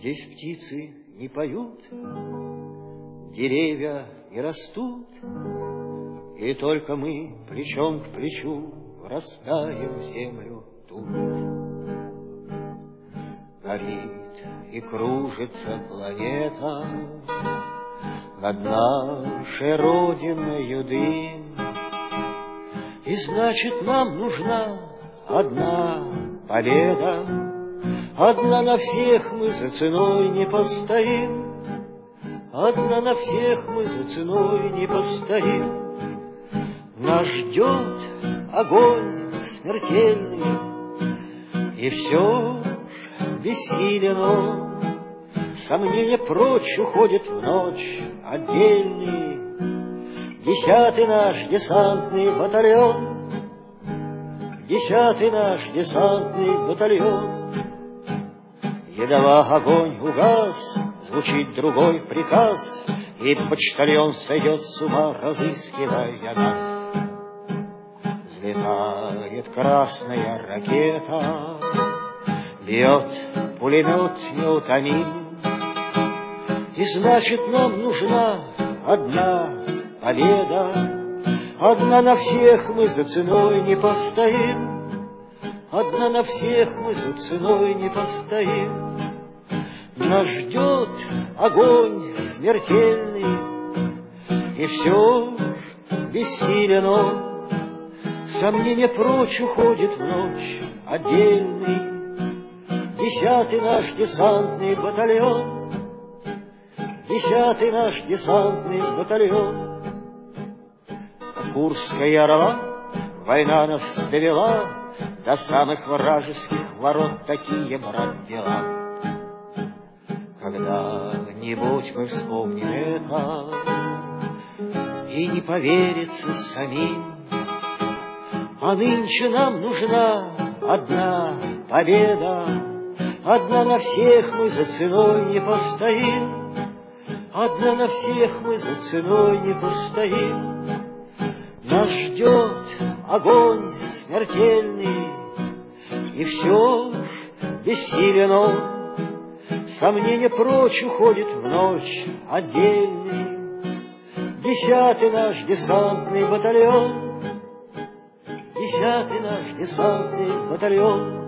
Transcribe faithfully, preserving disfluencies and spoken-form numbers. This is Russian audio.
Здесь птицы не поют, деревья не растут, и только мы плечом к плечу врастаем в землю тут. Горит и кружится планета над нашей родиною дым, и значит, нам нужна одна победа. Одна на всех мы за ценой не постоим, одна на всех мы за ценой не постоим. Нас ждет огонь смертельный, и все ж бессилен он. Сомнения прочь уходят в ночь отдельный. Десятый наш десантный батальон, десятый наш десантный батальон. Едва огонь угас, звучит другой приказ, и почтальон сойдет с ума, разыскивая нас. Взлетает красная ракета, бьет пулемет неутомим, и значит, нам нужна одна победа. Одна на всех мы за ценой не постоим, одна на всех мы за ценой не постоим. Нас ждет огонь смертельный, и все ж бессилен он. Сомнения прочь уходит в ночь отдельный. Десятый наш десантный батальон, десятый наш десантный батальон. Курская орла, война нас довела до самых вражеских ворот, такие, брат, дела. Когда-нибудь мы вспомним это, и не поверится самим. А нынче нам нужна одна победа. Одна на всех мы за ценой не постоим, одна на всех мы за ценой не постоим. Нас ждет огонь смертельный, и все ж бессилен он. Сомнения прочь уходит в ночь отдельный. Десятый наш десантный батальон, десятый наш десантный батальон.